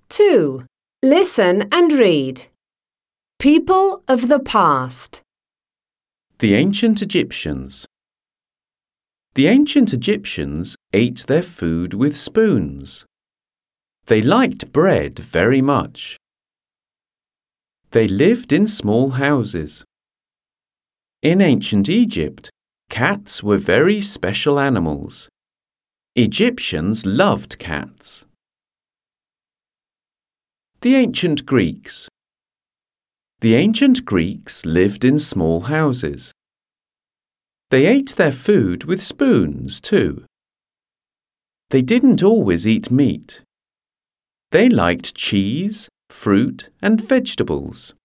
2. Listen and read. People of the past. The ancient Egyptians. The ancient Egyptians ate their food with spoons. They liked bread very much. They lived in small houses. In ancient Egypt, cats were very special animals. Egyptians loved cats. The ancient Greeks. The ancient Greeks lived in small houses. They ate their food with spoons too. They didn't always eat meat. They liked cheese, fruit and vegetables.